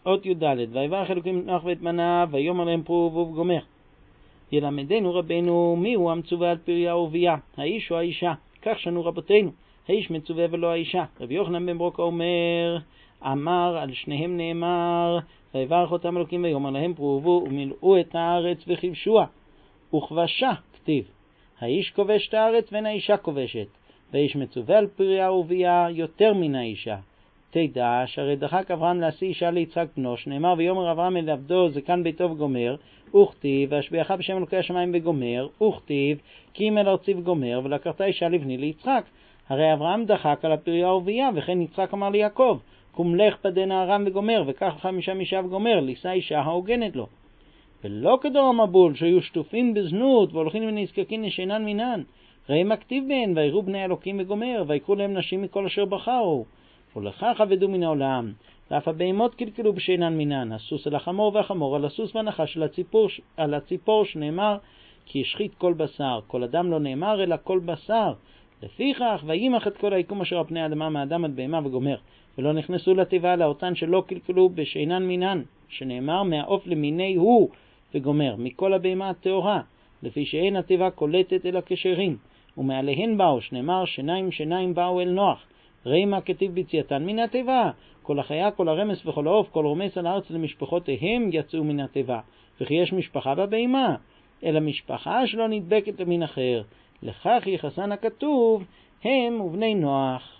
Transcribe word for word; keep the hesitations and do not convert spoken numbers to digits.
אות י"ד, ויברך אלוקים את נוח ואת בניו, ויאמר להם פרו ורבו וגומר. ילמדנו רבנו מיהו המצווה על פריה ורבייה, האיש או האישה, כך שנו רבותינו, האיש מצווה ולא האישה. רבי יוחנן בן ברוקה אומר, אמר על שניהם נאמר, ויברך אותם אלוקים ויאמר להם פרו ורבו ומילאו את הארץ וכבשוה, וכבשה כתיב. האיש כובש את הארץ ואין האישה כובשת, והאיש מצווה על פריה ורבייה יותר מן האישה. תדע שהרי דחק אברהם להשיא אישה ליצחק בנו, שנאמר ויאמר אברהם אל עבדו זקן ביתו וגומר, וכתיב ואשביעך בשם אלוקי השמיים וגומר, וכתיב כי אם אל ארצי וגומר, ולקחת אישה לבני ליצחק. הרי אברהם דחק על הפריה ורבייה, וכן יצחק אמר ליעקב, קום לך פדנה ארם וגומר, וקח לך משם אישה וגומר, לישא אישה ההוגנת לו. ולא כדור המבול שהיו שטופים בזנות והולכים ונזקקים לשאינן מינן, ראי מכתיב בהן ויראו בני אלוקים וגומר, ויקראו להם נשים מכל אשר בחרו, ולכך עבדו מן העולם. ואף הבהמות קלקלו בשאינן מינן, הסוס על החמור והחמור על הסוס והנחש על הציפור, על הציפור שנאמר כי השחית כל בשר, כל אדם לא נאמר אלא כל בשר. לפיכך וימח את כל היקום אשר על פני האדמה מאדם עד בהמה וגומר, ולא נכנסו לתיבה לאותן שלא קלקלו בשאינן מינן, שנאמר מהעוף למיני הוא וגומר, מכל הבהמה הטהורה, לפי שאין התיבה קולטת אלא כשרים, ומעליהן באו, שנאמר שניים שניים באו אל נוח. ראי מה כתיב ביציאתן מן התיבה, כל החיה, כל הרמס וכל העוף, כל רומס על הארץ למשפחותיהם יצאו מן התיבה, וכי יש משפחה בבהמה, אלא משפחה שלא נדבקת למין אחר, לכך יחסן הכתוב הם ובני נוח.